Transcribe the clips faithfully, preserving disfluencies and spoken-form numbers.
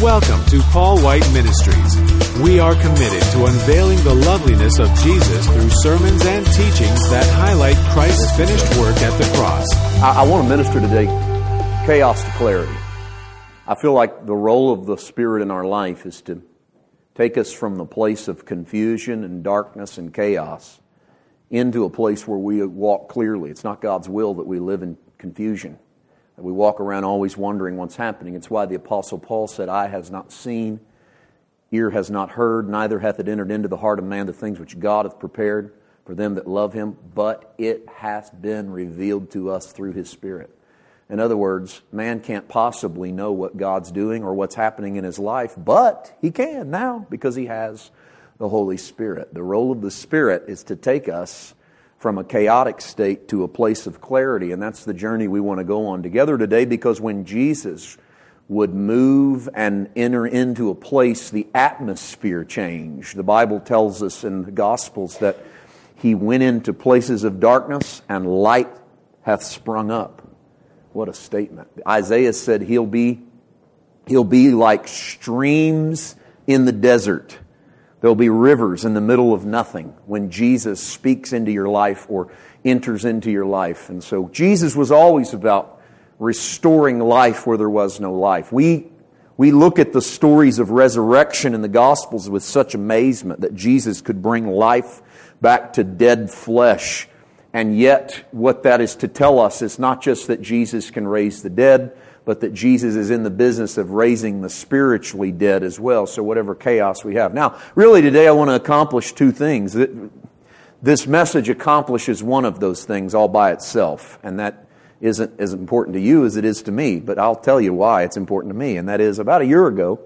Welcome to Paul White Ministries. We are committed to unveiling the loveliness of Jesus through sermons and teachings that highlight Christ's finished work at the cross. I, I want to minister today chaos to clarity. I feel like the role of the Spirit in our life is to take us from the place of confusion and darkness and chaos into a place where we walk clearly. It's not God's will that we live in confusion, that we walk around always wondering what's happening. It's why the Apostle Paul said, "Eye has not seen, ear has not heard, neither hath it entered into the heart of man the things which God hath prepared for them that love Him, but it hath been revealed to us through His Spirit." In other words, man can't possibly know what God's doing or what's happening in his life, but he can now because he has the Holy Spirit. The role of the Spirit is to take us from a chaotic state to a place of clarity, and that's the journey we want to go on together today, because when Jesus would move and enter into a place, the atmosphere changed. The Bible tells us in the Gospels that He went into places of darkness and light hath sprung up. What a statement. Isaiah said he'll be, he'll be like streams in the desert. There'll be rivers in the middle of nothing when Jesus speaks into your life or enters into your life. And so Jesus was always about restoring life where there was no life. We, we look at the stories of resurrection in the Gospels with such amazement that Jesus could bring life back to dead flesh. And yet, what that is to tell us is not just that Jesus can raise the dead, but that Jesus is in the business of raising the spiritually dead as well. So whatever chaos we have. Now, really today I want to accomplish two things. This message accomplishes one of those things all by itself. And that isn't as important to you as it is to me. But I'll tell you why it's important to me. And that is, about a year ago,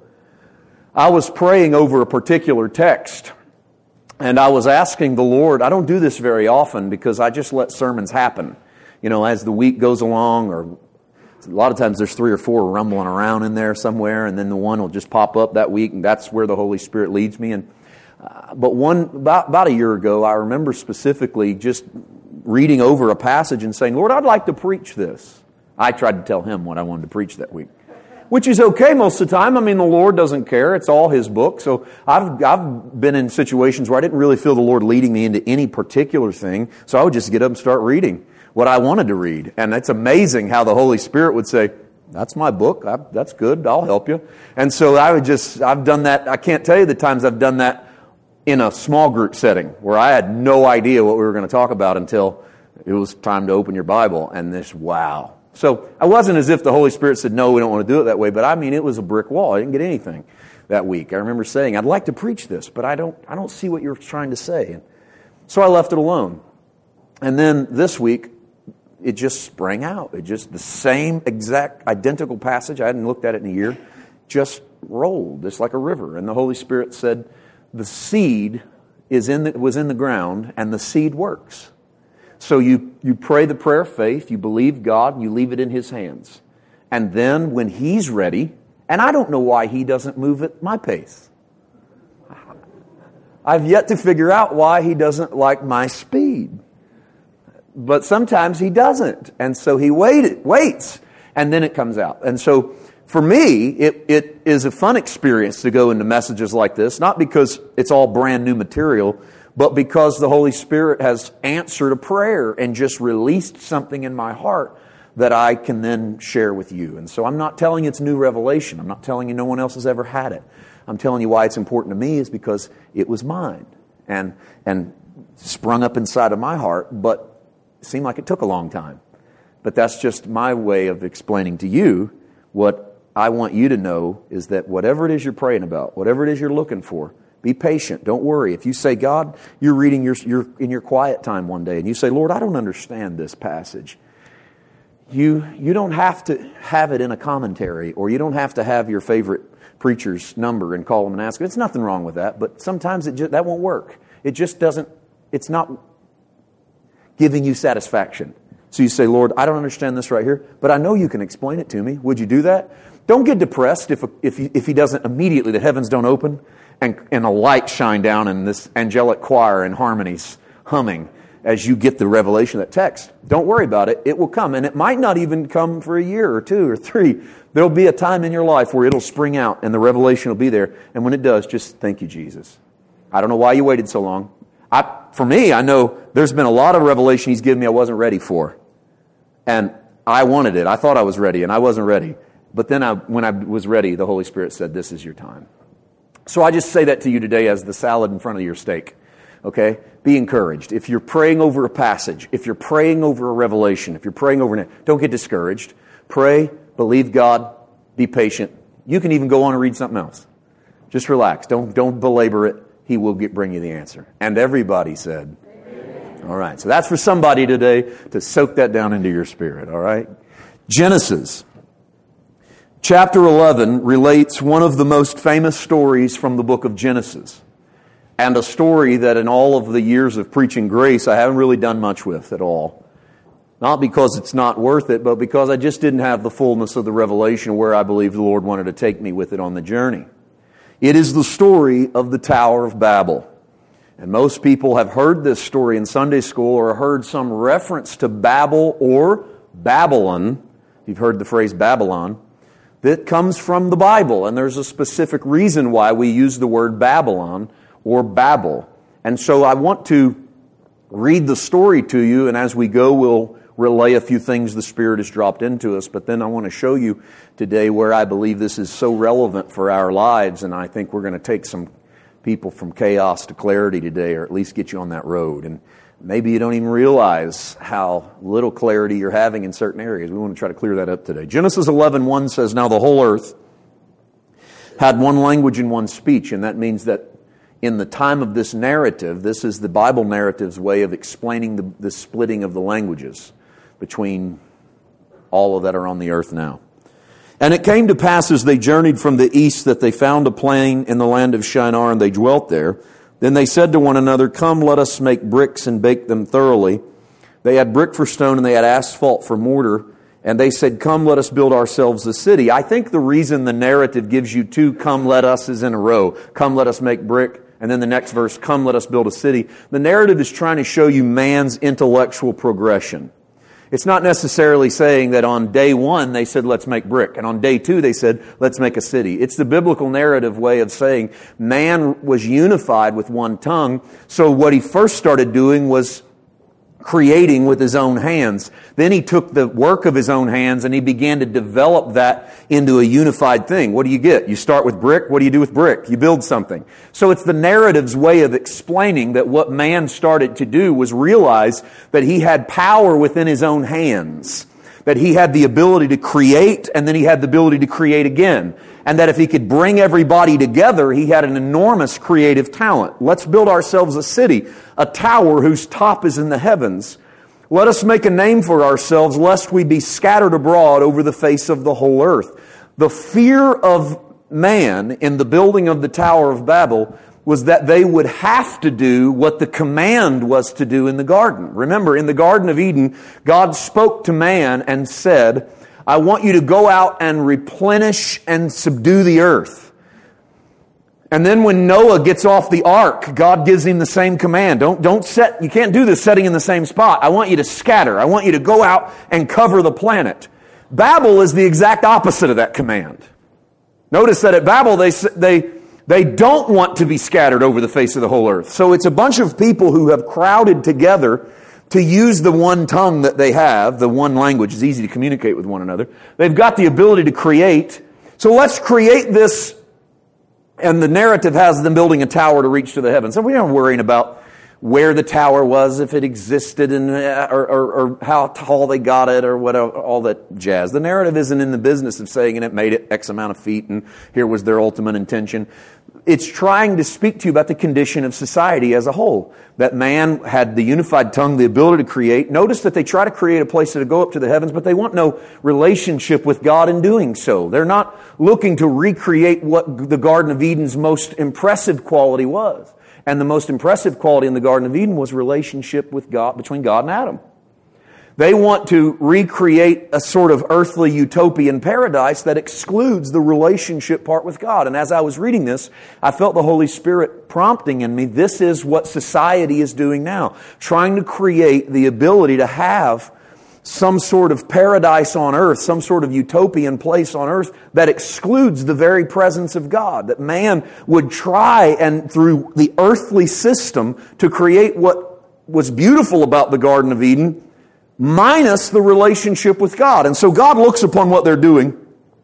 I was praying over a particular text. And I was asking the Lord, I don't do this very often because I just let sermons happen. You know, as the week goes along, or a lot of times there's three or four rumbling around in there somewhere, and then the one will just pop up that week, and that's where the Holy Spirit leads me. And uh, But one about, about a year ago, I remember specifically just reading over a passage and saying, "Lord, I'd like to preach this." I tried to tell Him what I wanted to preach that week. Which is okay most of the time. I mean, the Lord doesn't care. It's all His book. So I've I've been in situations where I didn't really feel the Lord leading me into any particular thing. So I would just get up and start reading what I wanted to read. And it's amazing how the Holy Spirit would say, "That's my book. I, that's good. I'll help you." And so I would just, I've done that. I can't tell you the times I've done that in a small group setting where I had no idea what we were going to talk about until it was time to open your Bible. And this, wow. So I wasn't as if the Holy Spirit said, "No, we don't want to do it that way." But I mean, it was a brick wall. I didn't get anything that week. I remember saying, "I'd like to preach this, but I don't I don't see what you're trying to say." And so I left it alone. And then this week, it just sprang out. It just, the same exact identical passage, I hadn't looked at it in a year, just rolled. It's like a river. And the Holy Spirit said, the seed is in the, was in the ground, and the seed works. So you, you pray the prayer of faith, you believe God, and you leave it in His hands. And then when He's ready, and I don't know why He doesn't move at my pace. I've yet to figure out why He doesn't like my speed. But sometimes He doesn't. And so He waited, waits, and then it comes out. And so for me, it, it is a fun experience to go into messages like this, not because it's all brand new material, but because the Holy Spirit has answered a prayer and just released something in my heart that I can then share with you. And so I'm not telling you it's new revelation. I'm not telling you no one else has ever had it. I'm telling you why it's important to me is because it was mine and and sprung up inside of my heart, but it seemed like it took a long time. But that's just my way of explaining to you what I want you to know is that whatever it is you're praying about, whatever it is you're looking for, be patient. Don't worry. If you say, God, you're reading your, your in your quiet time one day, and you say, Lord, I don't understand this passage. You you don't have to have it in a commentary, or you don't have to have your favorite preacher's number and call them and ask them. There's nothing wrong with that, but sometimes it just, that won't work. It just doesn't, it's not giving you satisfaction. So you say, Lord, I don't understand this right here, but I know you can explain it to me. Would you do that? Don't get depressed if if he, if he doesn't immediately, the heavens don't open and, and a light shine down and this angelic choir and harmonies humming as you get the revelation of that text. Don't worry about it. It will come. And it might not even come for a year or two or three. There'll be a time in your life where it'll spring out and the revelation will be there. And when it does, just thank you, Jesus. I don't know why you waited so long. I, for me, I know there's been a lot of revelation He's given me I wasn't ready for. And I wanted it. I thought I was ready, and I wasn't ready. But then I, when I was ready, the Holy Spirit said, this is your time. So I just say that to you today as the salad in front of your steak. Okay? Be encouraged. If you're praying over a passage, if you're praying over a revelation, if you're praying over an... Don't get discouraged. Pray, believe God, be patient. You can even go on and read something else. Just relax. Don't, don't belabor it. He will get, bring you the answer. And everybody said... All right, so that's for somebody today to soak that down into your spirit, all right? Genesis. Chapter eleven relates one of the most famous stories from the book of Genesis, and a story that in all of the years of preaching grace I haven't really done much with at all. Not because it's not worth it, but because I just didn't have the fullness of the revelation where I believe the Lord wanted to take me with it on the journey. It is the story of the Tower of Babel. And most people have heard this story in Sunday school or heard some reference to Babel or Babylon. You've heard the phrase Babylon. That comes from the Bible. And there's a specific reason why we use the word Babylon or Babel. And so I want to read the story to you. And as we go, we'll relay a few things the Spirit has dropped into us. But then I want to show you today where I believe this is so relevant for our lives. And I think we're going to take some people from chaos to clarity today, or at least get you on that road. And maybe you don't even realize how little clarity you're having in certain areas. We want to try to clear that up today. Genesis eleven one says, now the whole earth had one language and one speech. And that means that in the time of this narrative, this is the Bible narrative's way of explaining the, the splitting of the languages between all of that are on the earth now. And it came to pass as they journeyed from the east that they found a plain in the land of Shinar, and they dwelt there. Then they said to one another, come, let us make bricks and bake them thoroughly. They had brick for stone and they had asphalt for mortar. And they said, come, let us build ourselves a city. I think the reason the narrative gives you two come, let us is in a row. Come, let us make brick. And then the next verse, come, let us build a city. The narrative is trying to show you man's intellectual progression. It's not necessarily saying that on day one they said, let's make brick. And on day two they said, let's make a city. It's the biblical narrative way of saying man was unified with one tongue. So what he first started doing was creating with his own hands. Then he took the work of his own hands and he began to develop that into a unified thing. What do you get? You start with brick. What do you do with brick? You build something. So it's the narrative's way of explaining that what man started to do was realize that he had power within his own hands. That he had the ability to create, and then he had the ability to create again. And that if he could bring everybody together, he had an enormous creative talent. Let's build ourselves a city, a tower whose top is in the heavens. Let us make a name for ourselves, lest we be scattered abroad over the face of the whole earth. The fear of man in the building of the Tower of Babel was that they would have to do what the command was to do in the garden. Remember, in the Garden of Eden, God spoke to man and said, I want you to go out and replenish and subdue the earth. And then when Noah gets off the ark, God gives him the same command. Don't, don't set, you can't do this setting in the same spot. I want you to scatter. I want you to go out and cover the planet. Babel is the exact opposite of that command. Notice that at Babel, they, they, They don't want to be scattered over the face of the whole earth. So it's a bunch of people who have crowded together to use the one tongue that they have, the one language. It's easy to communicate with one another. They've got the ability to create. So let's create this, and the narrative has them building a tower to reach to the heavens. So we aren't worrying about where the tower was, if it existed, and or, or, or how tall they got it, or whatever, all that jazz. The narrative isn't in the business of saying, and it made it X amount of feet, and here was their ultimate intention. It's trying to speak to you about the condition of society as a whole. That man had the unified tongue, the ability to create. Notice that they try to create a place to go up to the heavens, but they want no relationship with God in doing so. They're not looking to recreate what the Garden of Eden's most impressive quality was. And the most impressive quality in the Garden of Eden was relationship with God, between God and Adam. They want to recreate a sort of earthly utopian paradise that excludes the relationship part with God. And as I was reading this, I felt the Holy Spirit prompting in me, this is what society is doing now. Trying to create the ability to have some sort of paradise on earth, some sort of utopian place on earth that excludes the very presence of God. That man would try and through the earthly system to create what was beautiful about the Garden of Eden, minus the relationship with God. And so God looks upon what they're doing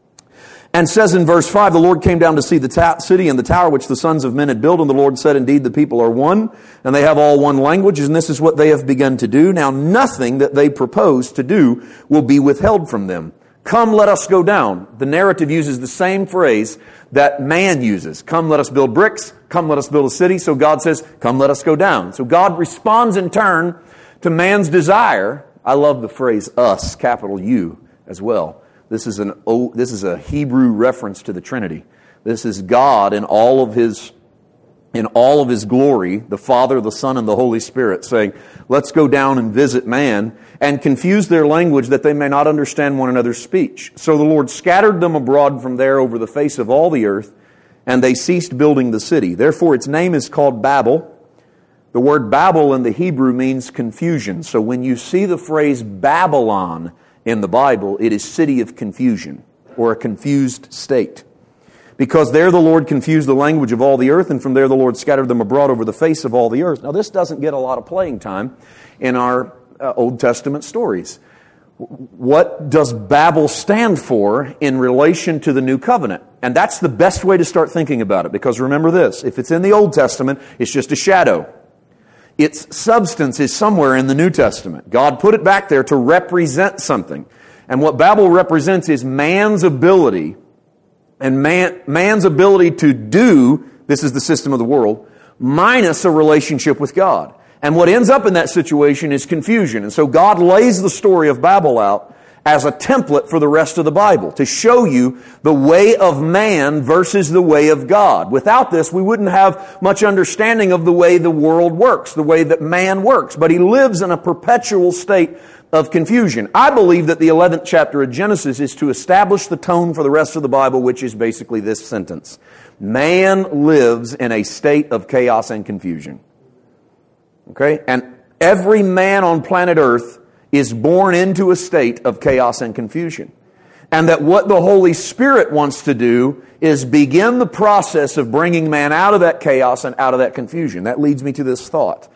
and says in verse five, the Lord came down to see the ta- city and the tower which the sons of men had built, and the Lord said, indeed, the people are one, and they have all one language, and this is what they have begun to do. Now nothing that they propose to do will be withheld from them. Come, let us go down. The narrative uses the same phrase that man uses. Come, let us build bricks. Come, let us build a city. So God says, come, let us go down. So God responds in turn to man's desire. I love the phrase us, capital U, as well. This is an this is a Hebrew reference to the Trinity. This is God in all of His in all of His glory, the Father, the Son, and the Holy Spirit, saying, let's go down and visit man and confuse their language that they may not understand one another's speech. So the Lord scattered them abroad from there over the face of all the earth, and they ceased building the city. Therefore its name is called Babel. The word Babel in the Hebrew means confusion. So when you see the phrase Babylon in the Bible, it is city of confusion, or a confused state. Because there the Lord confused the language of all the earth, and from there the Lord scattered them abroad over the face of all the earth. Now this doesn't get a lot of playing time in our uh, Old Testament stories. What does Babel stand for in relation to the New Covenant? And that's the best way to start thinking about it, because remember this, if it's in the Old Testament, it's just a shadow. Its substance is somewhere in the New Testament. God put it back there to represent something. And what Babel represents is man's ability, and man, man's ability to do, this is the system of the world, minus a relationship with God. And what ends up in that situation is confusion. And so God lays the story of Babel out as a template for the rest of the Bible, to show you the way of man versus the way of God. Without this, we wouldn't have much understanding of the way the world works, the way that man works. But he lives in a perpetual state of confusion. I believe that the eleventh chapter of Genesis is to establish the tone for the rest of the Bible, which is basically this sentence. Man lives in a state of chaos and confusion. Okay? And every man on planet Earth is born into a state of chaos and confusion. And that what the Holy Spirit wants to do is begin the process of bringing man out of that chaos and out of that confusion. That leads me to this thought.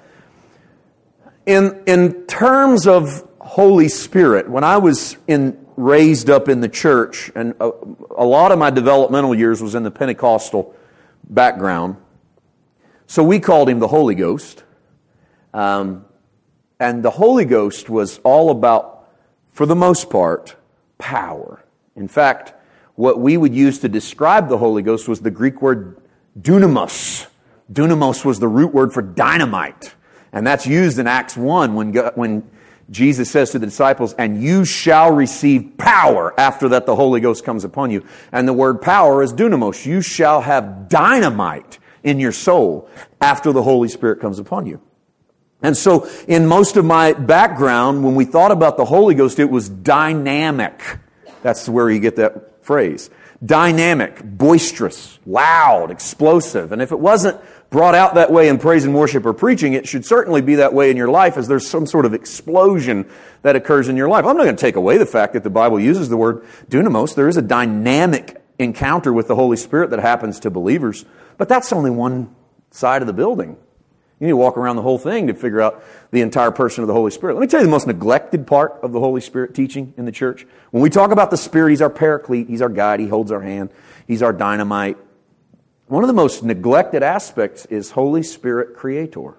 In, in terms of Holy Spirit, when I was in, raised up in the church, and a, a lot of my developmental years was in the Pentecostal background, so we called Him the Holy Ghost. Um, And the Holy Ghost was all about, for the most part, power. In fact, what we would use to describe the Holy Ghost was the Greek word dunamos. Dunamos was the root word for dynamite. And that's used in Acts one when, when Jesus says to the disciples, and you shall receive power after that the Holy Ghost comes upon you. And the word power is dunamos. You shall have dynamite in your soul after the Holy Spirit comes upon you. And so in most of my background, when we thought about the Holy Ghost, it was dynamic. That's where you get that phrase. Dynamic, boisterous, loud, explosive. And if it wasn't brought out that way in praise and worship or preaching, it should certainly be that way in your life, as there's some sort of explosion that occurs in your life. I'm not going to take away the fact that the Bible uses the word dunamos. There is a dynamic encounter with the Holy Spirit that happens to believers. But that's only one side of the building. You need to walk around the whole thing to figure out the entire person of the Holy Spirit. Let me tell you the most neglected part of the Holy Spirit teaching in the church. When we talk about the Spirit, He's our paraclete, He's our guide, He holds our hand, He's our dynamite. One of the most neglected aspects is Holy Spirit Creator,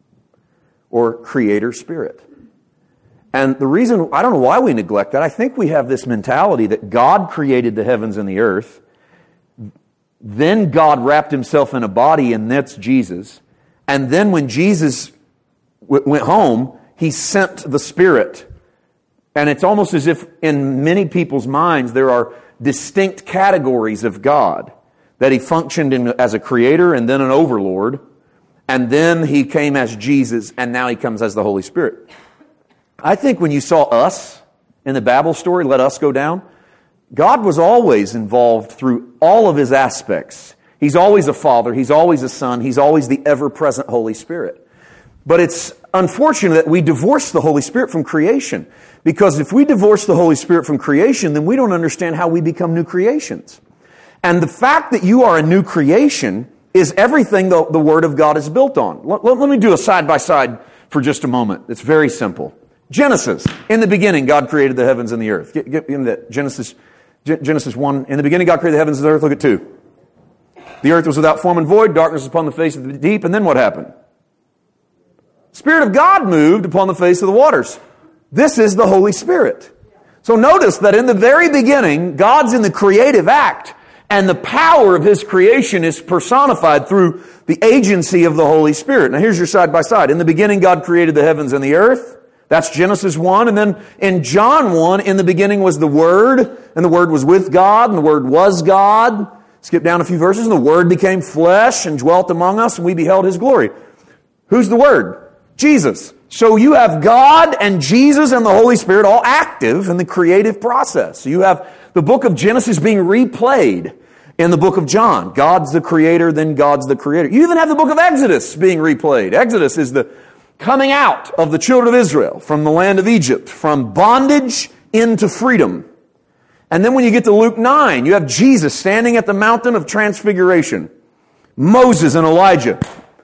or Creator Spirit. And the reason, I don't know why we neglect that. I think we have this mentality that God created the heavens and the earth, then God wrapped Himself in a body, and that's Jesus. And then when Jesus w- went home, He sent the Spirit. And it's almost as if in many people's minds there are distinct categories of God. That He functioned in, as a creator and then an overlord. And then He came as Jesus, and now He comes as the Holy Spirit. I think when you saw us in the Babel story, let us go down, God was always involved through all of His aspects. He's always a Father, He's always a Son, He's always the ever-present Holy Spirit. But it's unfortunate that we divorce the Holy Spirit from creation. Because if we divorce the Holy Spirit from creation, then we don't understand how we become new creations. And the fact that you are a new creation is everything the, the Word of God is built on. Let, let, let me do a side-by-side for just a moment. It's very simple. Genesis. In the beginning, God created the heavens and the earth. Get, get in the Genesis, Genesis one. In the beginning, God created the heavens and the earth. Look at two. The earth was without form and void. Darkness was upon the face of the deep. And then what happened? Spirit of God moved upon the face of the waters. This is the Holy Spirit. So notice that in the very beginning, God's in the creative act, and the power of His creation is personified through the agency of the Holy Spirit. Now here's your side by side. In the beginning, God created the heavens and the earth. That's Genesis one. And then in John one, in the beginning was the Word, and the Word was with God, and the Word was God. Skip down a few verses, and the Word became flesh and dwelt among us, and we beheld His glory. Who's the Word? Jesus. So you have God and Jesus and the Holy Spirit all active in the creative process. So you have the book of Genesis being replayed in the book of John. God's the creator, then God's the creator. You even have the book of Exodus being replayed. Exodus is the coming out of the children of Israel from the land of Egypt, from bondage into freedom. And then when you get to Luke nine, you have Jesus standing at the mountain of transfiguration. Moses and Elijah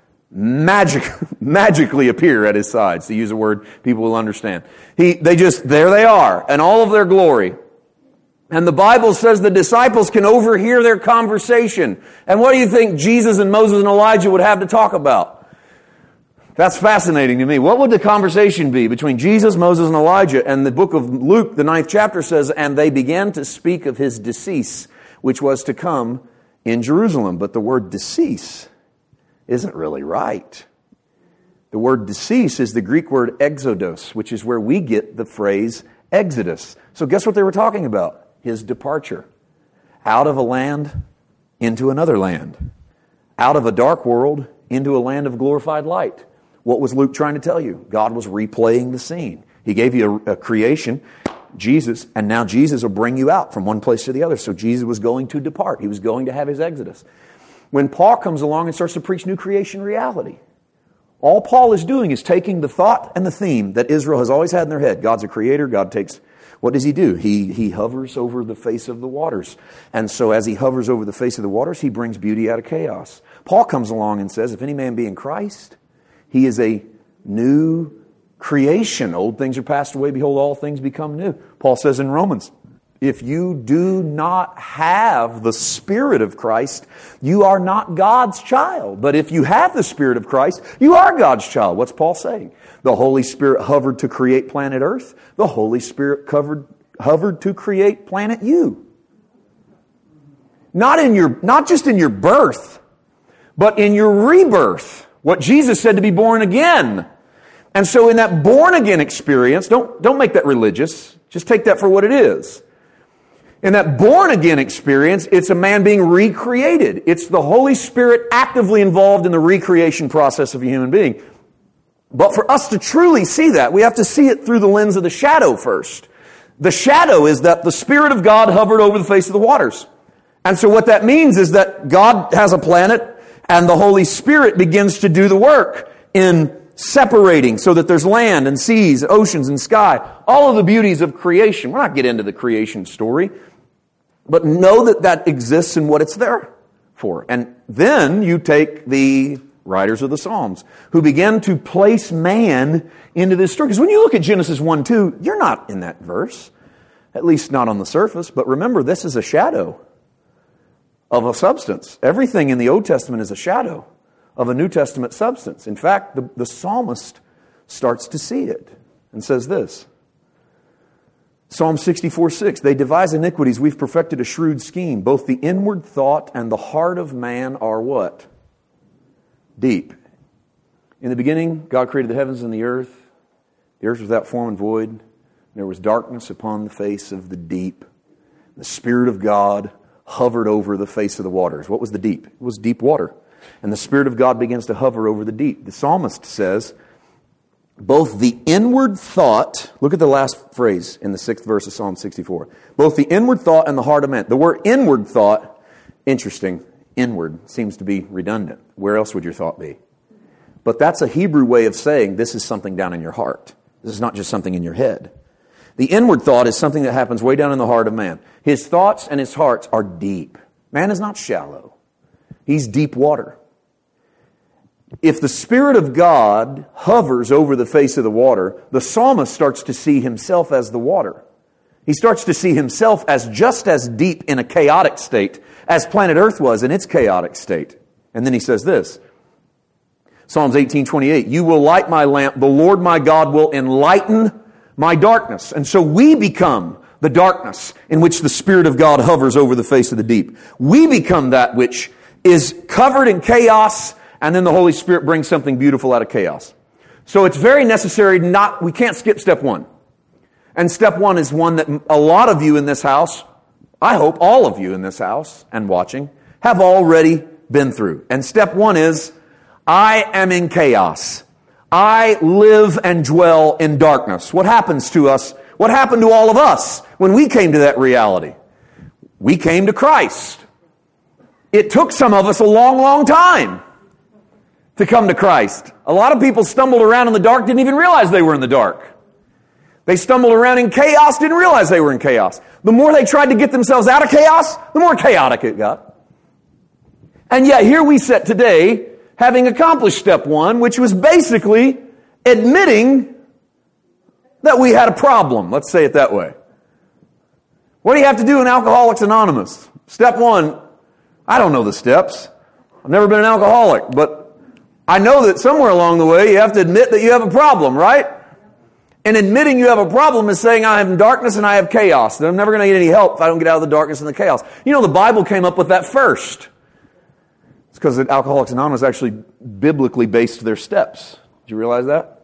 magic, magically appear at His sides, to use a word people will understand. He, they just, there they are, in all of their glory. And the Bible says the disciples can overhear their conversation. And what do you think Jesus and Moses and Elijah would have to talk about? That's fascinating to me. What would the conversation be between Jesus, Moses, and Elijah? And the book of Luke, the ninth chapter says, and they began to speak of His decease, which was to come in Jerusalem. But the word decease isn't really right. The word decease is the Greek word exodos, which is where we get the phrase Exodus. So guess what they were talking about? His departure. Out of a land into another land. Out of a dark world into a land of glorified light. What was Luke trying to tell you? God was replaying the scene. He gave you a, a creation, Jesus, and now Jesus will bring you out from one place to the other. So Jesus was going to depart. He was going to have His Exodus. When Paul comes along and starts to preach new creation reality, all Paul is doing is taking the thought and the theme that Israel has always had in their head. God's a creator. God takes, what does He do? He, he hovers over the face of the waters. And so as He hovers over the face of the waters, He brings beauty out of chaos. Paul comes along and says, if any man be in Christ, he is a new creation. Old things are passed away. Behold, all things become new. Paul says in Romans, if you do not have the Spirit of Christ, you are not God's child. But if you have the Spirit of Christ, you are God's child. What's Paul saying? The Holy Spirit hovered to create planet Earth. The Holy Spirit covered, hovered to create planet you. Not in your, not just in your birth, but in your rebirth. What Jesus said to be born again. And so in that born again experience, don't, don't make that religious. Just take that for what it is. In that born-again experience, it's a man being recreated. It's the Holy Spirit actively involved in the recreation process of a human being. But for us to truly see that, we have to see it through the lens of the shadow first. The shadow is that the Spirit of God hovered over the face of the waters. And so what that means is that God has a planet, and the Holy Spirit begins to do the work in separating so that there's land and seas, oceans and sky, all of the beauties of creation. We're not getting into the creation story. But know that that exists in what it's there for. And then you take the writers of the Psalms who began to place man into this story. Because when you look at Genesis one two, you're not in that verse. At least not on the surface. But remember, this is a shadow of a substance. Everything in the Old Testament is a shadow of a New Testament substance. In fact, the, the psalmist starts to see it and says this. Psalm sixty-four six, they devise iniquities, we've perfected a shrewd scheme. Both the inward thought and the heart of man are what? Deep. In the beginning, God created the heavens and the earth. The earth was without form and void. And there was darkness upon the face of the deep. The Spirit of God hovered over the face of the waters. What was the deep? It was deep water. And the Spirit of God begins to hover over the deep. The psalmist says, both the inward thought, look at the last phrase in the sixth verse of Psalm sixty-four. Both the inward thought and the heart of man. The word inward thought, interesting, inward seems to be redundant. Where else would your thought be? But that's a Hebrew way of saying this is something down in your heart. This is not just something in your head. The inward thought is something that happens way down in the heart of man. His thoughts and his hearts are deep. Man is not shallow. He's deep water. If the Spirit of God hovers over the face of the water, the psalmist starts to see himself as the water. He starts to see himself as just as deep in a chaotic state as planet Earth was in its chaotic state. And then he says this, Psalms eighteen twenty-eight, you will light my lamp, the Lord my God will enlighten my darkness. And so we become the darkness in which the Spirit of God hovers over the face of the deep. We become that which is covered in chaos, and then the Holy Spirit brings something beautiful out of chaos. So it's very necessary not, we can't skip step one. And step one is one that a lot of you in this house, I hope all of you in this house and watching, have already been through. And step one is, I am in chaos. I live and dwell in darkness. What happens to us? What happened to all of us when we came to that reality? We came to Christ. It took some of us a long, long time to come to Christ. A lot of people stumbled around in the dark, didn't even realize they were in the dark. They stumbled around in chaos, didn't realize they were in chaos. The more they tried to get themselves out of chaos, the more chaotic it got. And yet here we sit today, having accomplished step one, which was basically admitting that we had a problem. Let's say it that way. What do you have to do in Alcoholics Anonymous? Step one, I don't know the steps. I've never been an alcoholic, but I know that somewhere along the way you have to admit that you have a problem, right? And admitting you have a problem is saying I have darkness and I have chaos. That I'm never going to get any help if I don't get out of the darkness and the chaos. You know, the Bible came up with that first. It's because Alcoholics Anonymous actually biblically based their steps. Did you realize that?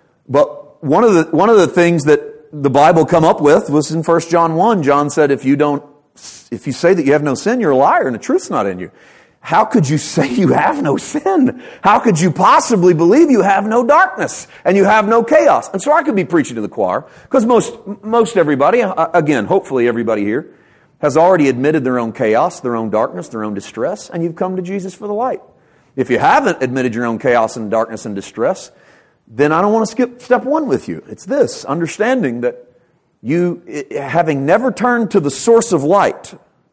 But one of the one of the things that the Bible come up with was in First John one. John said, if you don't, if you say that you have no sin, you're a liar and the truth's not in you. How could you say you have no sin? How could you possibly believe you have no darkness and you have no chaos? And so I could be preaching to the choir because most most everybody, again, hopefully everybody here, has already admitted their own chaos, their own darkness, their own distress, and you've come to Jesus for the light. If you haven't admitted your own chaos and darkness and distress, then I don't want to skip step one with you. It's this, understanding that you, having never turned to the source of light,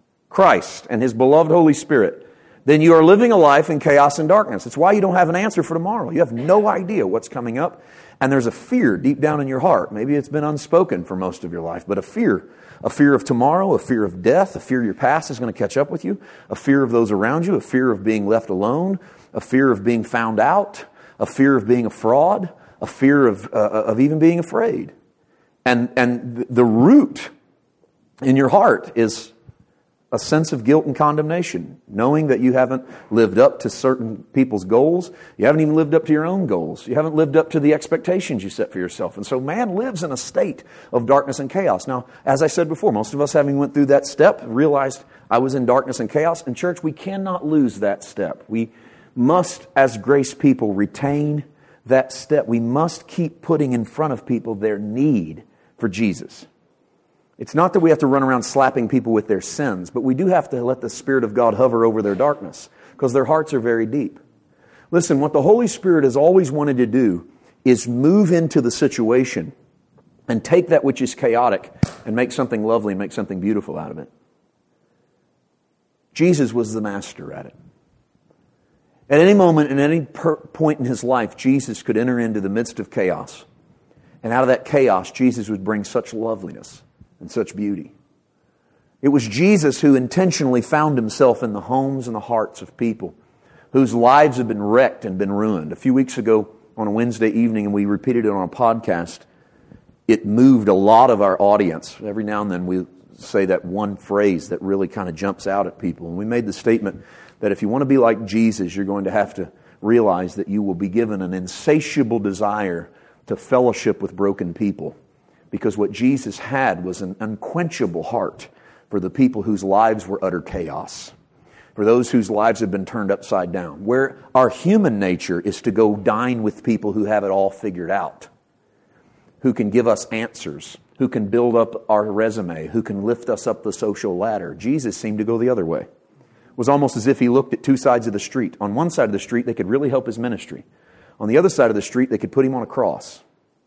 Christ and His beloved Holy Spirit, then you are living a life in chaos and darkness. It's why you don't have an answer for tomorrow. You have no idea what's coming up, and there's a fear deep down in your heart. Maybe it's been unspoken for most of your life, but a fear. A fear of tomorrow, a fear of death, a fear your past is going to catch up with you, a fear of those around you, a fear of being left alone, a fear of being found out, a fear of being a fraud, a fear of uh, of even being afraid. And and the root in your heart is a sense of guilt and condemnation, knowing that you haven't lived up to certain people's goals. You haven't even lived up to your own goals. You haven't lived up to the expectations you set for yourself. And so man lives in a state of darkness and chaos. Now, as I said before, most of us having went through that step, realized I was in darkness and chaos. In church, we cannot lose that step. We must, as grace people, retain that step. We must keep putting in front of people their need for Jesus. It's not that we have to run around slapping people with their sins, but we do have to let the Spirit of God hover over their darkness because their hearts are very deep. Listen, what the Holy Spirit has always wanted to do is move into the situation and take that which is chaotic and make something lovely and make something beautiful out of it. Jesus was the master at it. At any moment, in any per- point in His life, Jesus could enter into the midst of chaos. And out of that chaos, Jesus would bring such loveliness and such beauty. It was Jesus who intentionally found Himself in the homes and the hearts of people whose lives have been wrecked and been ruined. A few weeks ago on a Wednesday evening, and we repeated it on a podcast, it moved a lot of our audience. Every now and then we say that one phrase that really kind of jumps out at people. And we made the statement that if you want to be like Jesus, you're going to have to realize that you will be given an insatiable desire to fellowship with broken people. Because what Jesus had was an unquenchable heart for the people whose lives were utter chaos. For those whose lives have been turned upside down. Where our human nature is to go dine with people who have it all figured out. Who can give us answers. Who can build up our resume. Who can lift us up the social ladder. Jesus seemed to go the other way. It was almost as if He looked at two sides of the street. On one side of the street, they could really help His ministry. On the other side of the street, they could put him on a cross.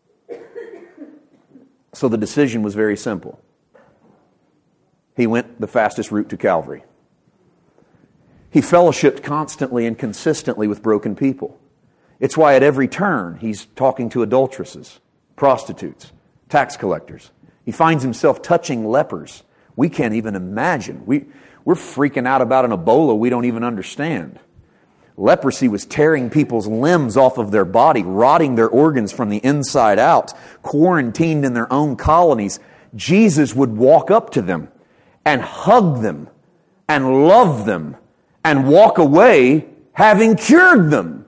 So the decision was very simple. He went the fastest route to Calvary. He fellowshiped constantly and consistently with broken people. It's why at every turn he's talking to adulteresses, prostitutes, tax collectors. He finds himself touching lepers. We can't even imagine. We, we're freaking out about an Ebola we don't even understand. Leprosy was tearing people's limbs off of their body, rotting their organs from the inside out, quarantined in their own colonies. Jesus would walk up to them and hug them and love them and walk away having cured them.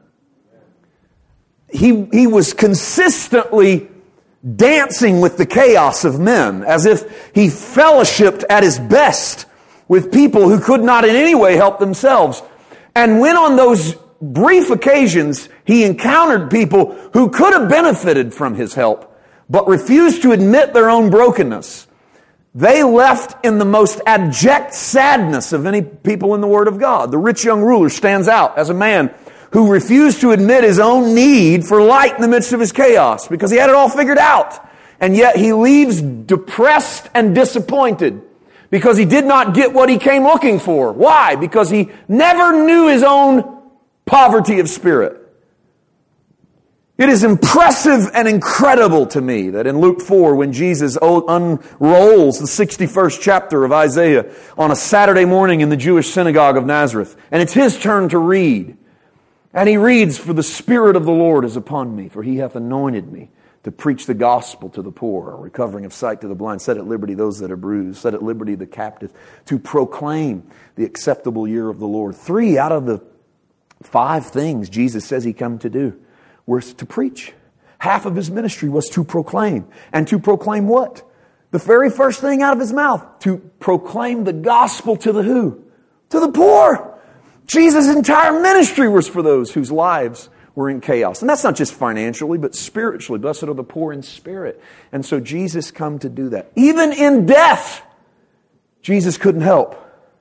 He, he was consistently dancing with the chaos of men, as if he fellowshipped at his best with people who could not in any way help themselves. And when on those brief occasions he encountered people who could have benefited from his help, but refused to admit their own brokenness, they left in the most abject sadness of any people in the Word of God. The rich young ruler stands out as a man who refused to admit his own need for light in the midst of his chaos because he had it all figured out. And yet he leaves depressed and disappointed because he did not get what he came looking for. Why? Because he never knew his own poverty of spirit. It is impressive and incredible to me that in Luke four, when Jesus unrolls the sixty-first chapter of Isaiah on a Saturday morning in the Jewish synagogue of Nazareth, and it's his turn to read, and he reads, "For the Spirit of the Lord is upon me, for he hath anointed me to preach the gospel to the poor, recovering of sight to the blind, set at liberty those that are bruised, set at liberty the captive, to proclaim the acceptable year of the Lord." Three out of the five things Jesus says he come to do were to preach. Half of his ministry was to proclaim. And to proclaim what? The very first thing out of his mouth. To proclaim the gospel to the who? To the poor. Jesus' entire ministry was for those whose lives were in chaos. And that's not just financially, but spiritually. Blessed are the poor in spirit. And so Jesus come to do that. Even in death, Jesus couldn't help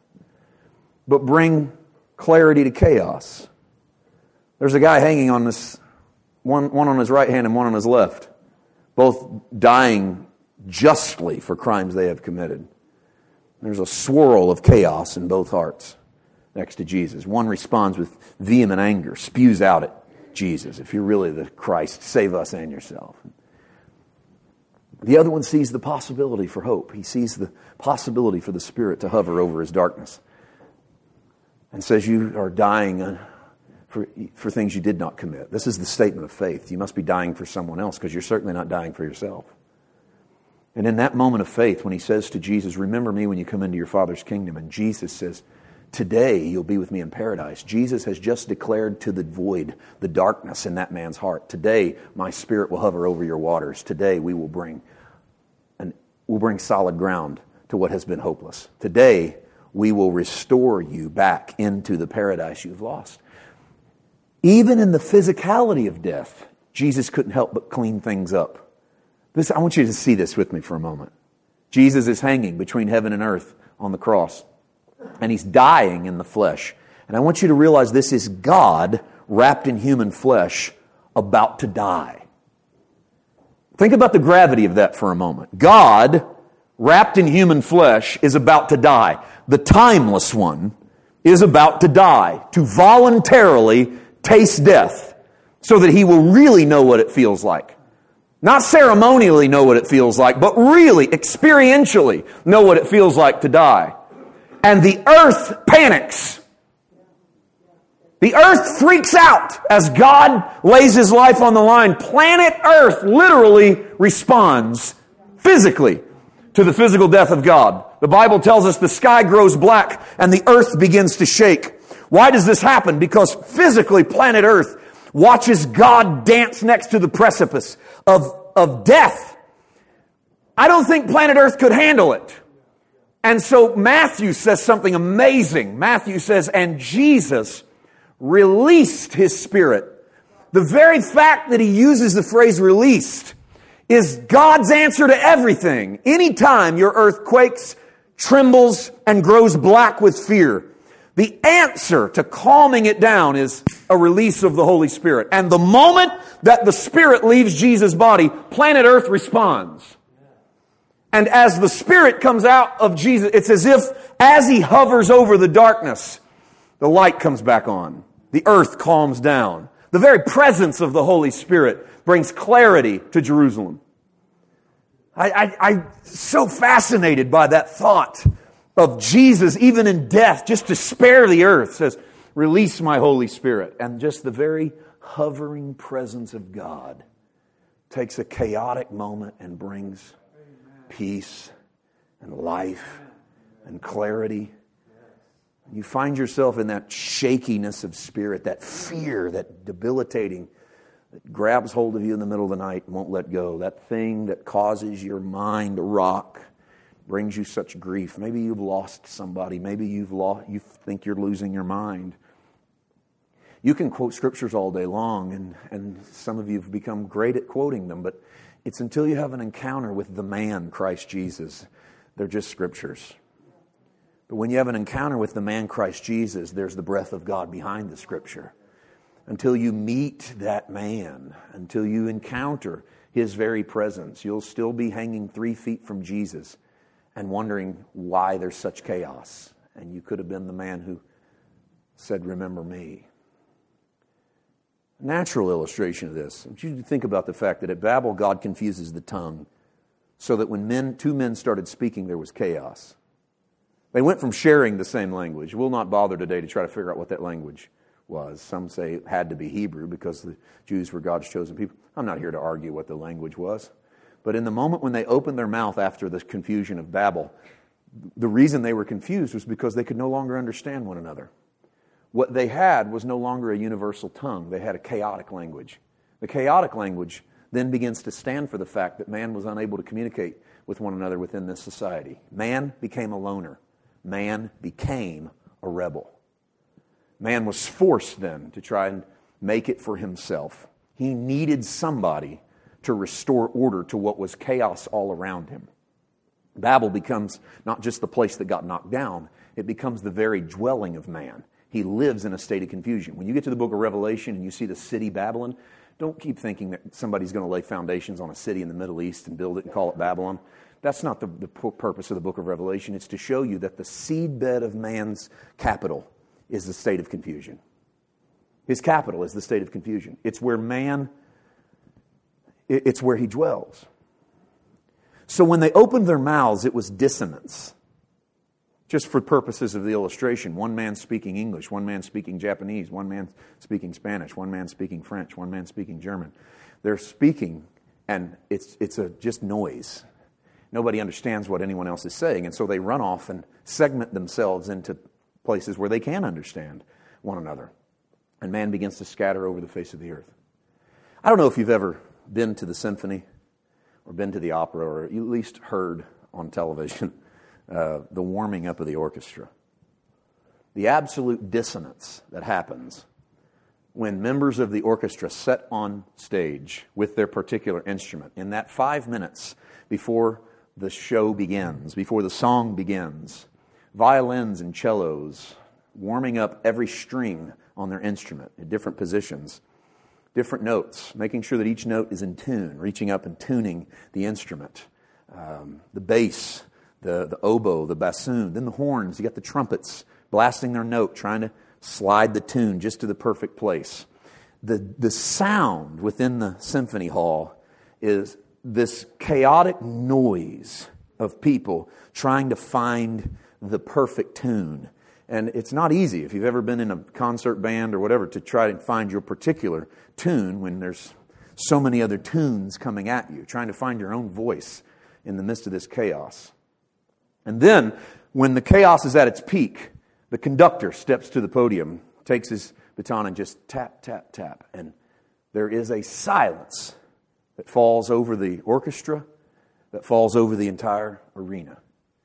but bring clarity to chaos. There's a guy hanging on this, one, one on his right hand and one on his left, both dying justly for crimes they have committed. There's a swirl of chaos in both hearts next to Jesus. One responds with vehement anger, spews out at Jesus, "If you're really the Christ, save us and yourself." The other one sees the possibility for hope. He sees the possibility for the Spirit to hover over his darkness and says, "You are dying for, for things you did not commit." This is the statement of faith. You must be dying for someone else because you're certainly not dying for yourself. And in that moment of faith, when he says to Jesus, "Remember me when you come into your Father's kingdom," and Jesus says, "Today you'll be with me in paradise," Jesus has just declared to the void, the darkness in that man's heart, "Today my Spirit will hover over your waters. Today we will bring and we'll bring solid ground to what has been hopeless. Today we will restore you back into the paradise you've lost." Even in the physicality of death, Jesus couldn't help but clean things up. This, I want you to see this with me for a moment. Jesus is hanging between heaven and earth on the cross. And he's dying in the flesh. And I want you to realize this is God wrapped in human flesh about to die. Think about the gravity of that for a moment. God wrapped in human flesh is about to die. The timeless one is about to die, to voluntarily taste death so that he will really know what it feels like. Not ceremonially know what it feels like, but really, experientially know what it feels like to die. And the earth panics. The earth freaks out as God lays his life on the line. Planet Earth literally responds physically to the physical death of God. The Bible tells us the sky grows black and the earth begins to shake. Why does this happen? Because physically planet Earth watches God dance next to the precipice of, of death. I don't think planet Earth could handle it. And so Matthew says something amazing. Matthew says, "And Jesus released his Spirit." The very fact that he uses the phrase released is God's answer to everything. Anytime your earth quakes, trembles, and grows black with fear, the answer to calming it down is a release of the Holy Spirit. And the moment that the Spirit leaves Jesus' body, planet Earth responds. And as the Spirit comes out of Jesus, it's as if as He hovers over the darkness, the light comes back on. The earth calms down. The very presence of the Holy Spirit brings clarity to Jerusalem. I, I, I'm so fascinated by that thought of Jesus, even in death, just to spare the earth, says, release my Holy Spirit. And just the very hovering presence of God takes a chaotic moment and brings peace and life and clarity. You find yourself in that shakiness of spirit, that fear, that debilitating, that grabs hold of you in the middle of the night and won't let go. That thing that causes your mind to rock, brings you such grief. Maybe you've lost somebody. Maybe you've lost, you think you're losing your mind. You can quote scriptures all day long, and, and some of you have become great at quoting them, but it's until you have an encounter with the man, Christ Jesus, they're just scriptures. But when you have an encounter with the man Christ Jesus, there's the breath of God behind the Scripture. Until you meet that man, until you encounter His very presence, you'll still be hanging three feet from Jesus and wondering why there's such chaos. And you could have been the man who said, remember me. A natural illustration of this. I want you to think about the fact that at Babel, God confuses the tongue so that when men, two men started speaking, there was chaos. They went from sharing the same language. We'll not bother today to try to figure out what that language was. Some say it had to be Hebrew because the Jews were God's chosen people. I'm not here to argue what the language was. But in the moment when they opened their mouth after the confusion of Babel, the reason they were confused was because they could no longer understand one another. What they had was no longer a universal tongue. They had a chaotic language. The chaotic language then begins to stand for the fact that man was unable to communicate with one another within this society. Man became a loner. Man became a rebel. Man was forced then to try and make it for himself. He needed somebody to restore order to what was chaos all around him. Babel becomes not just the place that got knocked down, it becomes the very dwelling of man. He lives in a state of confusion. When you get to the book of Revelation and you see the city Babylon, don't keep thinking that somebody's going to lay foundations on a city in the Middle East and build it and call it Babylon. That's not the, the purpose of the book of Revelation. It's to show you that the seedbed of man's capital is the state of confusion. His capital is the state of confusion. It's where man, it's where he dwells. So when they opened their mouths, it was dissonance. Just for purposes of the illustration, one man speaking English, one man speaking Japanese, one man speaking Spanish, one man speaking French, one man speaking German. They're speaking, and it's it's a just noise. Nobody understands what anyone else is saying, and so they run off and segment themselves into places where they can understand one another. And man begins to scatter over the face of the earth. I don't know if you've ever been to the symphony or been to the opera or at least heard on television uh, the warming up of the orchestra. The absolute dissonance that happens when members of the orchestra set on stage with their particular instrument in that five minutes before the show begins, before the song begins, violins and cellos warming up every string on their instrument in different positions, different notes, making sure that each note is in tune, reaching up and tuning the instrument. Um, the bass, the, the oboe, the bassoon, then the horns, you got the trumpets blasting their note, trying to slide the tune just to the perfect place. The, the sound within the symphony hall is this chaotic noise of people trying to find the perfect tune. And it's not easy, if you've ever been in a concert band or whatever, to try to find your particular tune when there's so many other tunes coming at you, trying to find your own voice in the midst of this chaos. And then, when the chaos is at its peak, the conductor steps to the podium, takes his baton and just tap, tap, tap. And there is a silence that falls over the orchestra, that falls over the entire arena.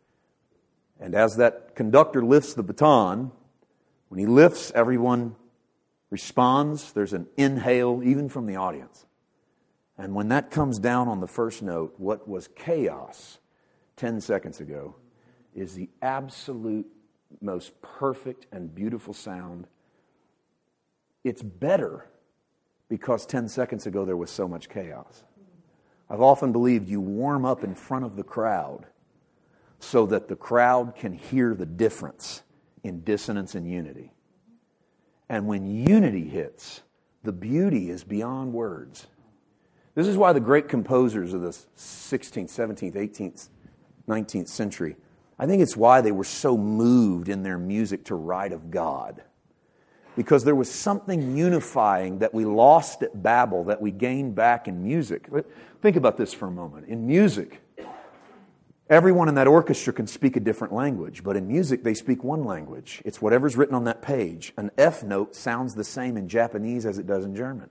And as that conductor lifts the baton, when he lifts, everyone responds. There's an inhale even from the audience. And when that comes down on the first note, what was chaos ten seconds ago is the absolute most perfect and beautiful sound it's better because ten seconds ago there was so much chaos. I've often believed you warm up in front of the crowd so that the crowd can hear the difference in dissonance and unity. And when unity hits, the beauty is beyond words. This is why the great composers of the sixteenth, seventeenth, eighteenth, nineteenth century, I think it's why they were so moved in their music to write of God. Because there was something unifying that we lost at Babel that we gained back in music. Think about this for a moment. In music, everyone in that orchestra can speak a different language, but in music they speak one language. It's whatever's written on that page. An F note sounds the same in Japanese as it does in German.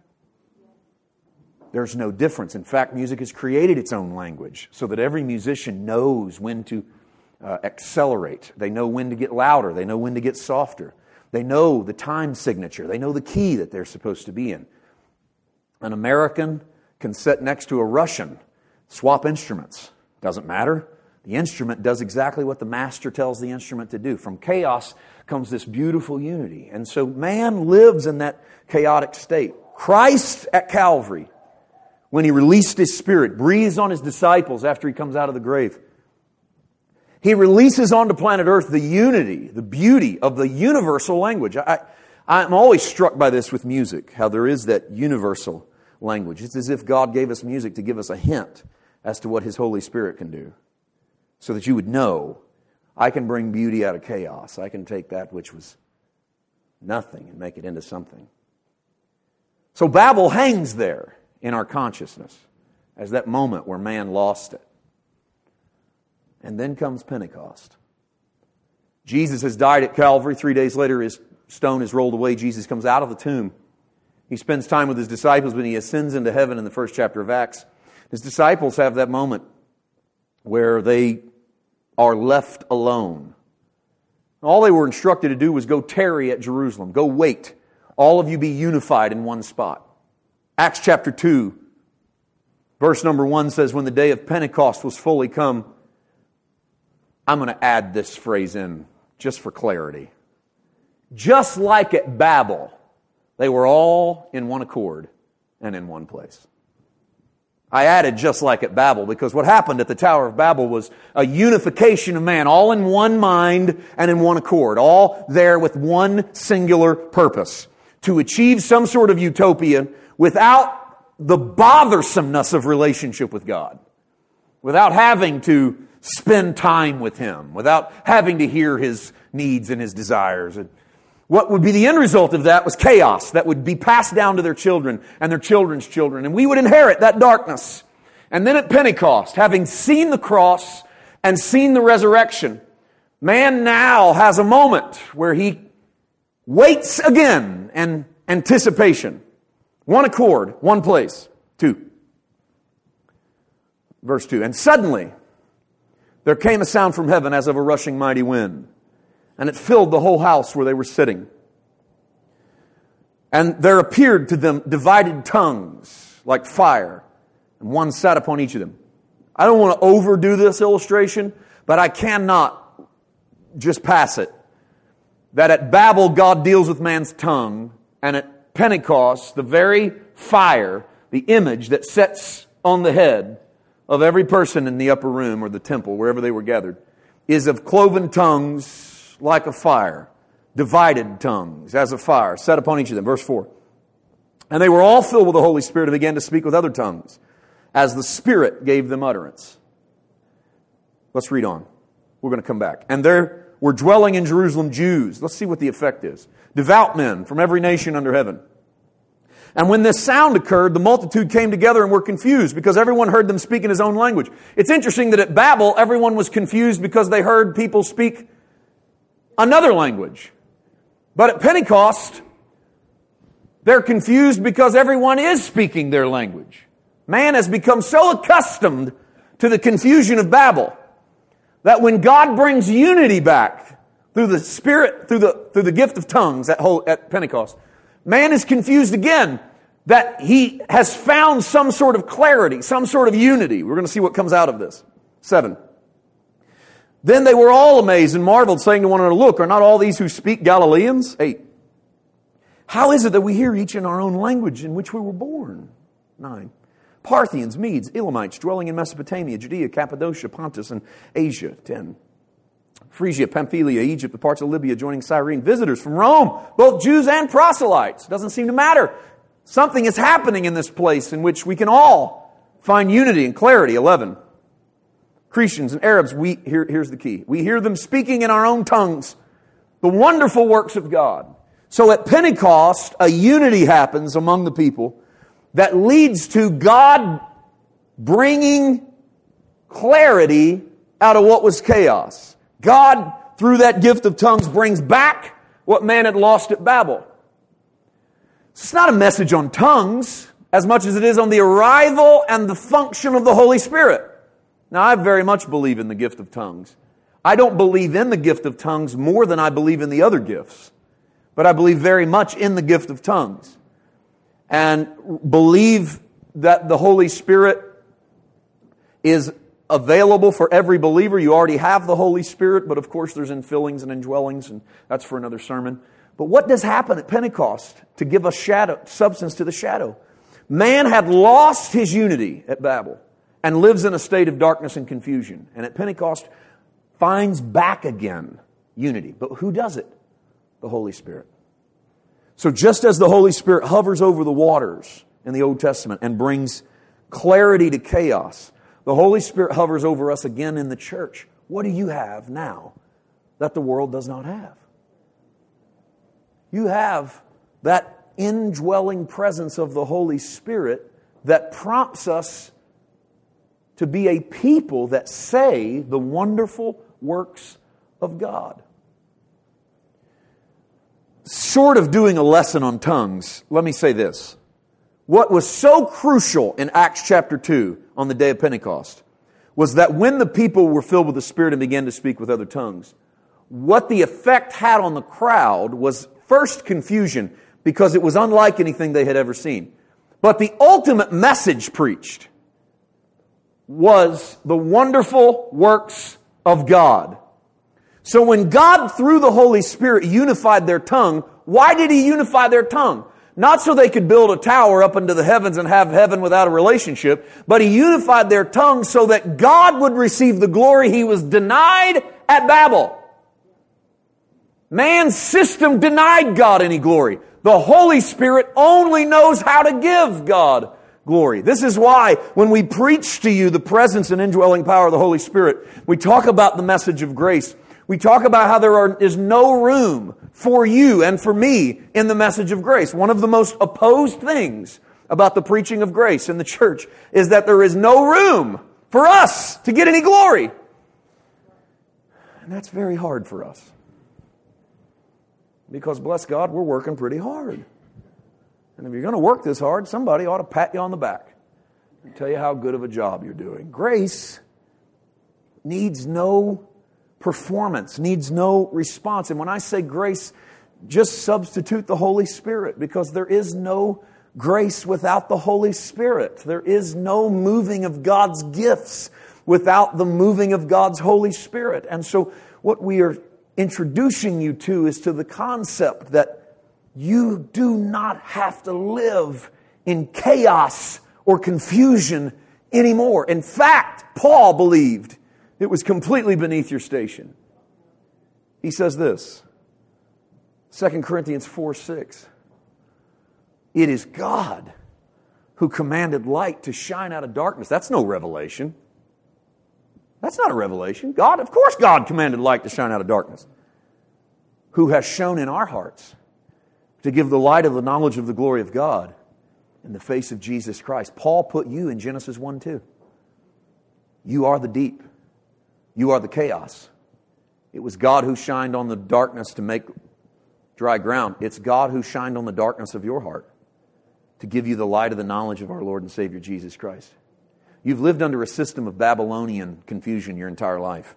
There's no difference. In fact, music has created its own language so that every musician knows when to uh, accelerate. They know when to get louder. They know when to get softer. They know the time signature. They know the key that they're supposed to be in. An American can sit next to a Russian, swap instruments. Doesn't matter. The instrument does exactly what the master tells the instrument to do. From chaos comes this beautiful unity. And so man lives in that chaotic state. Christ at Calvary, when He released His Spirit, breathes on His disciples after He comes out of the grave. He releases onto planet Earth the unity, the beauty of the universal language. I, I'm always struck by this with music, how there is that universal language. It's as if God gave us music to give us a hint as to what His Holy Spirit can do. So that you would know, I can bring beauty out of chaos. I can take that which was nothing and make it into something. So Babel hangs there in our consciousness as that moment where man lost it. And then comes Pentecost. Jesus has died at Calvary. Three days later, His stone is rolled away. Jesus comes out of the tomb. He spends time with His disciples when He ascends into heaven in the first chapter of Acts. His disciples have that moment where they are left alone. All they were instructed to do was go tarry at Jerusalem. Go wait. All of you be unified in one spot. Acts chapter two, verse number one says, when the day of Pentecost was fully come, I'm going to add this phrase in just for clarity. Just like at Babel, they were all in one accord and in one place. I added just like at Babel because what happened at the Tower of Babel was a unification of man, all in one mind and in one accord, all there with one singular purpose, to achieve some sort of utopia without the bothersomeness of relationship with God, without having to spend time with Him, without having to hear His needs and His desires. And what would be the end result of that was chaos that would be passed down to their children and their children's children. And we would inherit that darkness. And then at Pentecost, having seen the cross and seen the resurrection, man now has a moment where he waits again in anticipation. One accord, one place. Two. Verse two. And suddenly there came a sound from heaven as of a rushing mighty wind, and it filled the whole house where they were sitting. And there appeared to them divided tongues like fire, and one sat upon each of them. I don't want to overdo this illustration, but I cannot just pass it. That at Babel, God deals with man's tongue, and at Pentecost, the very fire, the image that sets on the head of every person in the upper room or the temple, wherever they were gathered, is of cloven tongues like a fire, divided tongues as a fire, set upon each of them. Verse four. And they were all filled with the Holy Spirit and began to speak with other tongues, as the Spirit gave them utterance. Let's read on. We're going to come back. And there were dwelling in Jerusalem Jews. Let's see what the effect is. Devout men from every nation under heaven. And when this sound occurred, the multitude came together and were confused because everyone heard them speak in his own language. It's interesting that at Babel, everyone was confused because they heard people speak another language. But at Pentecost, they're confused because everyone is speaking their language. Man has become so accustomed to the confusion of Babel that when God brings unity back through the Spirit, through the, through the gift of tongues at, whole, at Pentecost, man is confused again that he has found some sort of clarity, some sort of unity. We're going to see what comes out of this. Seven. Then they were all amazed and marveled, saying to one another, look, are not all these who speak Galileans? Eight. How is it that we hear each in our own language in which we were born? Nine. Parthians, Medes, Elamites, dwelling in Mesopotamia, Judea, Cappadocia, Pontus, and Asia. Ten. Phrygia, Pamphylia, Egypt, the parts of Libya joining Cyrene. Visitors from Rome, both Jews and proselytes. Doesn't seem to matter. Something is happening in this place in which we can all find unity and clarity. Eleven. Cretians and Arabs, we here, here's the key. We hear them speaking in our own tongues the wonderful works of God. So at Pentecost, a unity happens among the people that leads to God bringing clarity out of what was chaos. God, through that gift of tongues, brings back what man had lost at Babel. It's not a message on tongues as much as it is on the arrival and the function of the Holy Spirit. Now, I very much believe in the gift of tongues. I don't believe in the gift of tongues more than I believe in the other gifts. But I believe very much in the gift of tongues. And believe that the Holy Spirit is available for every believer. You already have the Holy Spirit, but of course there's infillings and indwellings, and that's for another sermon. But what does happen at Pentecost to give us shadow, substance to the shadow? Man had lost his unity at Babel and lives in a state of darkness and confusion. And at Pentecost finds back again unity. But who does it? The Holy Spirit. So just as the Holy Spirit hovers over the waters in the Old Testament and brings clarity to chaos, the Holy Spirit hovers over us again in the church. What do you have now that the world does not have? You have that indwelling presence of the Holy Spirit that prompts us to be a people that say the wonderful works of God. Short of doing a lesson on tongues, let me say this. What was so crucial in Acts chapter two on the day of Pentecost was that when the people were filled with the Spirit and began to speak with other tongues, what the effect had on the crowd was first confusion because it was unlike anything they had ever seen. But the ultimate message preached was the wonderful works of God. So when God, through the Holy Spirit, unified their tongue, why did He unify their tongue? Not so they could build a tower up into the heavens and have heaven without a relationship, but He unified their tongue so that God would receive the glory He was denied at Babel. Man's system denied God any glory. The Holy Spirit only knows how to give God glory. This is why when we preach to you the presence and indwelling power of the Holy Spirit, we talk about the message of grace. We talk about how there are, is no room for you and for me in the message of grace. One of the most opposed things about the preaching of grace in the church is that there is no room for us to get any glory. And that's very hard for us. Because, bless God, we're working pretty hard. And if you're going to work this hard, somebody ought to pat you on the back and tell you how good of a job you're doing. Grace needs no performance, needs no response. And when I say grace, just substitute the Holy Spirit, because there is no grace without the Holy Spirit. There is no moving of God's gifts without the moving of God's Holy Spirit. And so what we are introducing you to is to the concept that you do not have to live in chaos or confusion anymore. In fact, Paul believed it was completely beneath your station. He says this, Second Corinthians four six. It is God who commanded light to shine out of darkness. That's no revelation. That's not a revelation. God, of course God commanded light to shine out of darkness. Who has shown in our hearts to give the light of the knowledge of the glory of God in the face of Jesus Christ. Paul put you in Genesis one two. You are the deep. You are the chaos. It was God who shined on the darkness to make dry ground. It's God who shined on the darkness of your heart to give you the light of the knowledge of our Lord and Savior Jesus Christ. You've lived under a system of Babylonian confusion your entire life.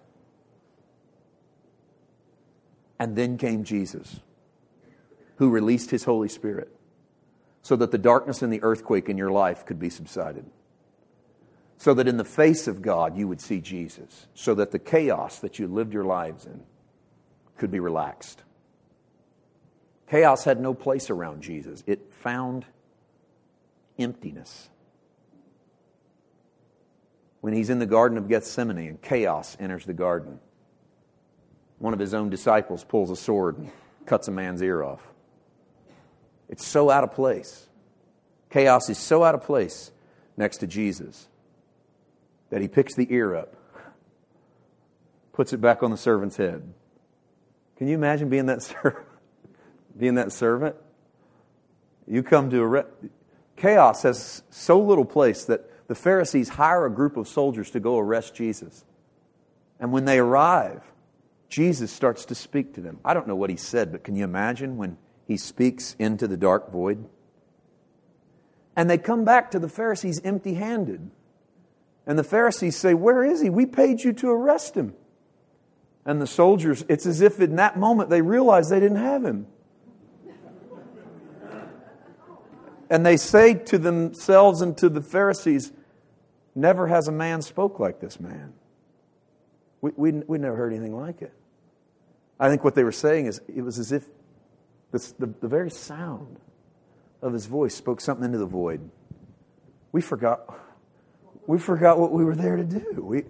And then came Jesus, who released His Holy Spirit so that the darkness and the earthquake in your life could be subsided. So that in the face of God you would see Jesus. So that the chaos that you lived your lives in could be relaxed. Chaos had no place around Jesus. It found emptiness. When he's in the Garden of Gethsemane and chaos enters the garden, one of his own disciples pulls a sword and cuts a man's ear off. It's so out of place. Chaos is so out of place next to Jesus that he picks the ear up, puts it back on the servant's head. Can you imagine being that servant? Being that servant? You come to arrest. Chaos has so little place that the Pharisees hire a group of soldiers to go arrest Jesus. And when they arrive, Jesus starts to speak to them. I don't know what he said, but can you imagine when he speaks into the dark void? And they come back to the Pharisees empty-handed. And the Pharisees say, "Where is he? We paid you to arrest him." And the soldiers, it's as if in that moment they realized they didn't have him. And they say to themselves and to the Pharisees, "Never has a man spoke like this man." We, we, we never heard anything like it. I think what they were saying is it was as if this, the, the very sound of his voice spoke something into the void. We forgot, we forgot what we were there to do. We,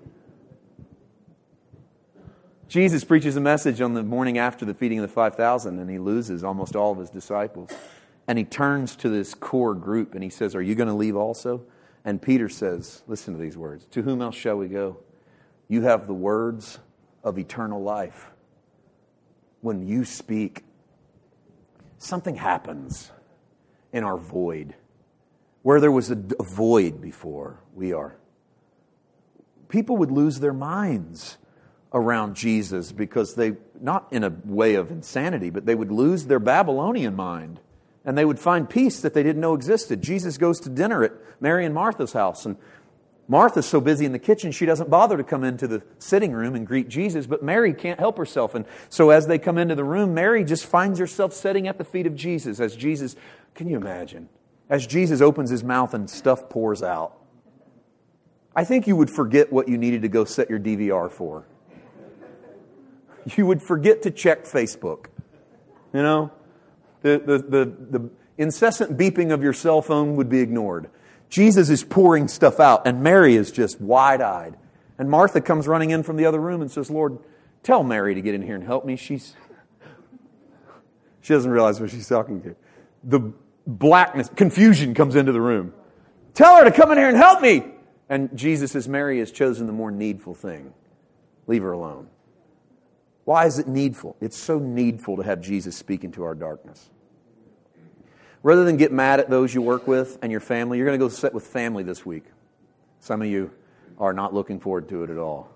Jesus preaches a message on the morning after the feeding of the five thousand, and he loses almost all of his disciples. And he turns to this core group and he says, "Are you going to leave also?" And Peter says, listen to these words, "To whom else shall we go? You have the words of eternal life." When you speak, something happens in our void. Where there was a, a void before, we are. People would lose their minds around Jesus because they, not in a way of insanity, but they would lose their Babylonian mind. And they would find peace that they didn't know existed. Jesus goes to dinner at Mary and Martha's house. And Martha's so busy in the kitchen, she doesn't bother to come into the sitting room and greet Jesus. But Mary can't help herself. And so as they come into the room, Mary just finds herself sitting at the feet of Jesus. As Jesus, can you imagine? As Jesus opens his mouth and stuff pours out. I think you would forget what you needed to go set your D V R for. You would forget to check Facebook. You know? The, the, the, the incessant beeping of your cell phone would be ignored. Jesus is pouring stuff out, and Mary is just wide-eyed. And Martha comes running in from the other room and says, "Lord, tell Mary to get in here and help me." She's She doesn't realize what she's talking to. The blackness, confusion comes into the room. "Tell her to come in here and help me." And Jesus says, "Mary has chosen the more needful thing. Leave her alone." Why is it needful? It's so needful to have Jesus speak into our darkness. Rather than get mad at those you work with and your family, you're going to go sit with family this week. Some of you are not looking forward to it at all.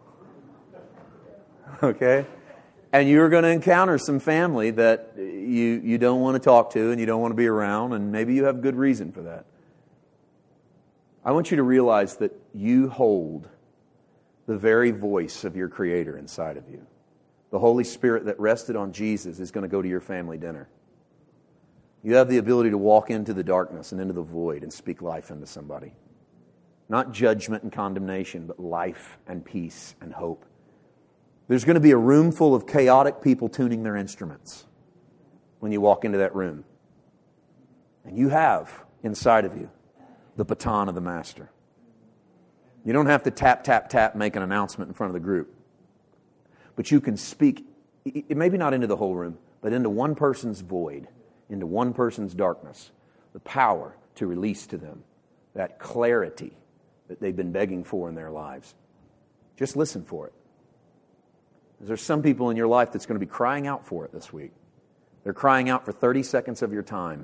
Okay? And you're going to encounter some family that you, you don't want to talk to and you don't want to be around, and maybe you have good reason for that. I want you to realize that you hold the very voice of your Creator inside of you. The Holy Spirit that rested on Jesus is going to go to your family dinner. You have the ability to walk into the darkness and into the void and speak life into somebody. Not judgment and condemnation, but life and peace and hope. There's going to be a room full of chaotic people tuning their instruments when you walk into that room. And you have inside of you the baton of the Master. You don't have to tap, tap, tap, make an announcement in front of the group. But you can speak, maybe not into the whole room, but into one person's void, into one person's darkness, the power to release to them that clarity that they've been begging for in their lives. Just listen for it. There's some people in your life that's going to be crying out for it this week. They're crying out for thirty seconds of your time.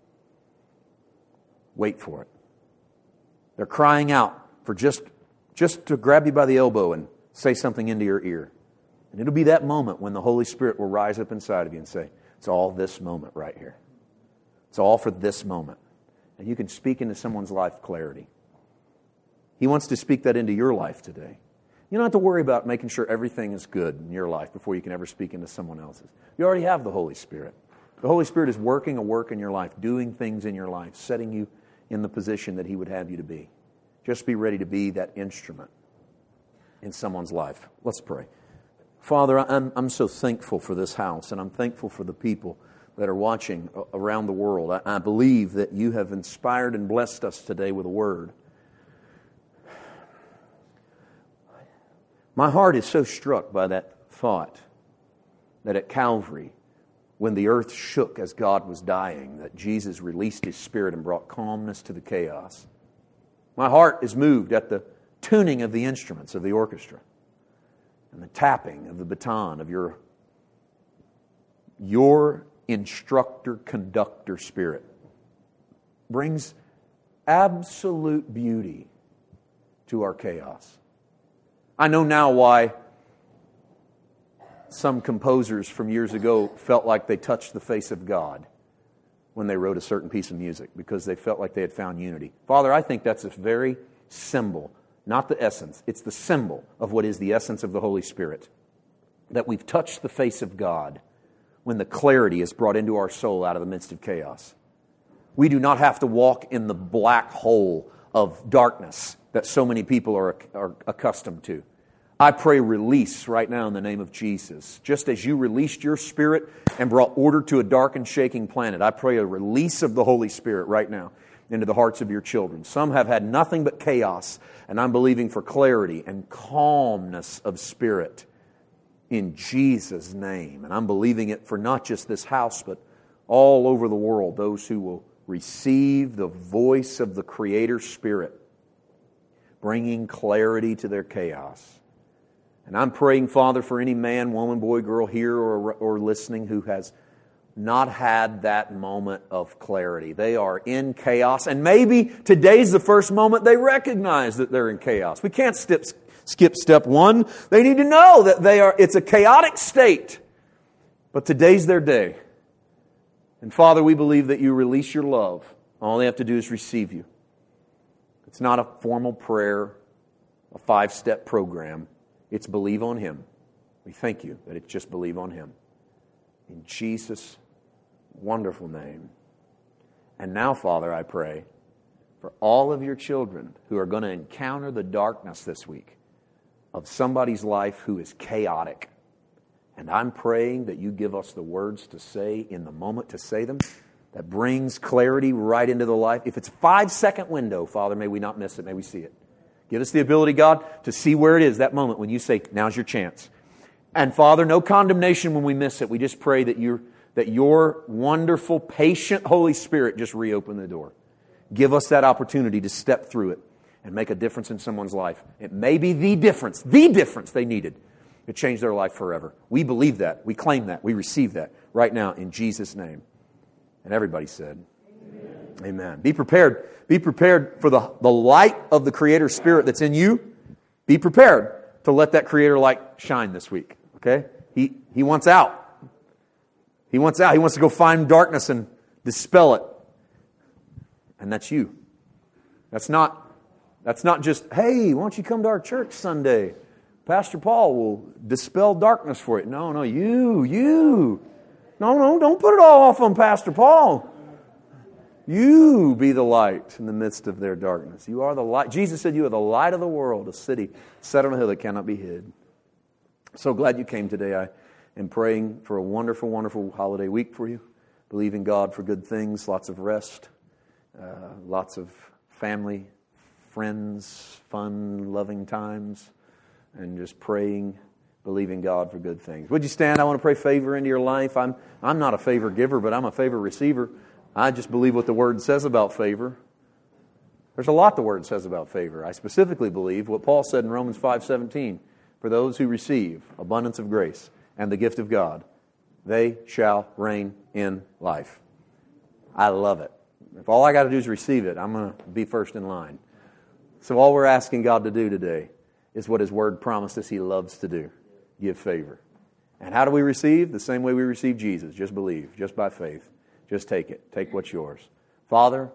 Wait for it. They're crying out for just, just to grab you by the elbow and say something into your ear. And it'll be that moment when the Holy Spirit will rise up inside of you and say, it's all this moment right here. It's all for this moment. And you can speak into someone's life clarity. He wants to speak that into your life today. You don't have to worry about making sure everything is good in your life before you can ever speak into someone else's. You already have the Holy Spirit. The Holy Spirit is working a work in your life, doing things in your life, setting you in the position that He would have you to be. Just be ready to be that instrument in someone's life. Let's pray. Father, I'm, I'm so thankful for this house, and I'm thankful for the people that are watching around the world. I, I believe that you have inspired and blessed us today with a word. My heart is so struck by that thought that at Calvary, when the earth shook as God was dying, that Jesus released His Spirit and brought calmness to the chaos. My heart is moved at the tuning of the instruments of the orchestra and the tapping of the baton of your, your instructor, conductor spirit. Brings absolute beauty to our chaos. I know now why some composers from years ago felt like they touched the face of God when they wrote a certain piece of music, because they felt like they had found unity. Father, I think that's a very symbol, not the essence. It's the symbol of what is the essence of the Holy Spirit. That we've touched the face of God when the clarity is brought into our soul out of the midst of chaos. We do not have to walk in the black hole of darkness that so many people are, are accustomed to. I pray release right now in the name of Jesus. Just as you released your Spirit and brought order to a dark and shaking planet, I pray a release of the Holy Spirit right now into the hearts of your children. Some have had nothing but chaos, and I'm believing for clarity and calmness of spirit in Jesus' name. And I'm believing it for not just this house, but all over the world, those who will receive the voice of the Creator Spirit, bringing clarity to their chaos. And I'm praying, Father, for any man, woman, boy, girl here or, or listening who has not had that moment of clarity. They are in chaos, and maybe today's the first moment they recognize that they're in chaos. We can't skip, skip step one. They need to know that they are. It's a chaotic state, but today's their day. And Father, we believe that you release your love. All they have to do is receive you. It's not a formal prayer, a five-step program. It's believe on Him. We thank you that it's just believe on Him. In Jesus' wonderful name. And now, Father, I pray for all of your children who are going to encounter the darkness this week of somebody's life who is chaotic. And I'm praying that you give us the words to say in the moment to say them that brings clarity right into the life. If it's a five-second window, Father, may we not miss it. May we see it. Give us the ability, God, to see where it is, that moment when you say, now's your chance. And Father, no condemnation when we miss it. We just pray that, you're, that your wonderful, patient Holy Spirit just reopen the door. Give us that opportunity to step through it and make a difference in someone's life. It may be the difference, the difference they needed to change their life forever. We believe that. We claim that. We receive that right now in Jesus' name. And everybody said, Amen. Amen. Be prepared. Be prepared for the, the light of the Creator Spirit that's in you. Be prepared to let that Creator light shine this week. Okay? He, he wants out. He wants out. He wants to go find darkness and dispel it. And that's you. That's not, that's not just, hey, why don't you come to our church Sunday? Pastor Paul will dispel darkness for you. No, no, you, you. No, no, don't put it all off on Pastor Paul. You be the light in the midst of their darkness. You are the light. Jesus said you are the light of the world, a city set on a hill that cannot be hid. So glad you came today. I am praying for a wonderful, wonderful holiday week for you. Believing God for good things, lots of rest, uh, lots of family, friends, fun, loving times, and just praying, believing God for good things. Would you stand? I want to pray favor into your life. I'm I'm not a favor giver, but I'm a favor receiver. I just believe what the Word says about favor. There's a lot the Word says about favor. I specifically believe what Paul said in Romans five seventeen. For those who receive abundance of grace and the gift of God, they shall reign in life. I love it. If all I got to do is receive it, I'm going to be first in line. So all we're asking God to do today is what His Word promised us He loves to do. Give favor. And how do we receive? The same way we receive Jesus. Just believe. Just by faith. Just take it. Take what's yours. Father,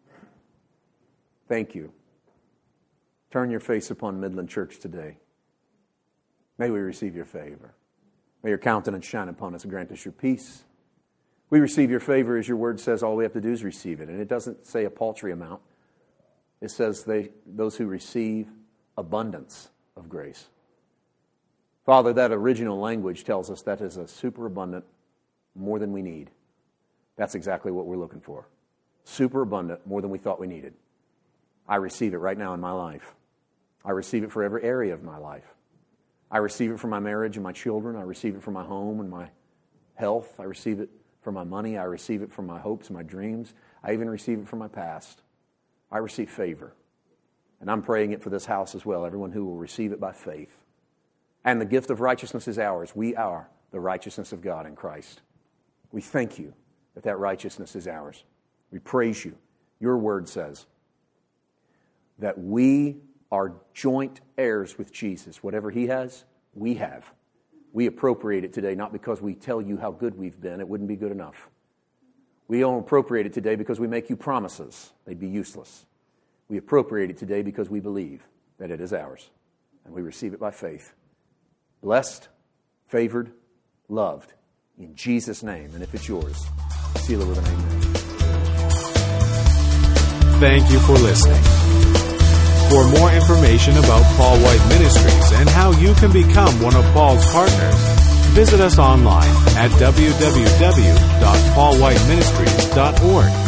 thank you. Turn your face upon Midland Church today. May we receive your favor. May your countenance shine upon us and grant us your peace. We receive your favor, as your word says, all we have to do is receive it. And it doesn't say a paltry amount. It says they, those who receive abundance of grace. Father, that original language tells us that is a superabundant, more than we need. That's exactly what we're looking for. Super abundant, more than we thought we needed. I receive it right now in my life. I receive it for every area of my life. I receive it for my marriage and my children. I receive it for my home and my health. I receive it for my money. I receive it for my hopes and my dreams. I even receive it for my past. I receive favor. And I'm praying it for this house as well, everyone who will receive it by faith. And the gift of righteousness is ours. We are the righteousness of God in Christ. We thank you that that righteousness is ours. We praise you. Your word says that we are joint heirs with Jesus. Whatever he has, we have. We appropriate it today not because we tell you how good we've been. It wouldn't be good enough. We don't appropriate it today because we make you promises. They'd be useless. We appropriate it today because we believe that it is ours. And we receive it by faith. Blessed, favored, loved. In Jesus' name. And if it's yours, seal it with an amen. Thank you for listening. For more information about Paul White Ministries and how you can become one of Paul's partners, visit us online at w w w dot paul white ministries dot org.